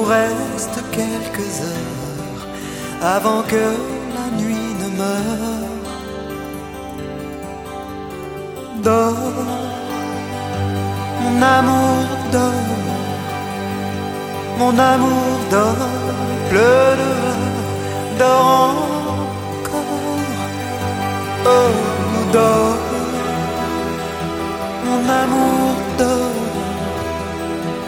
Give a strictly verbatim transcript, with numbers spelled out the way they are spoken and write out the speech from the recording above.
reste quelques heures avant que la nuit ne meure. Dors, mon amour dort, mon amour dort, pleure dehors, dors encore, oh dors.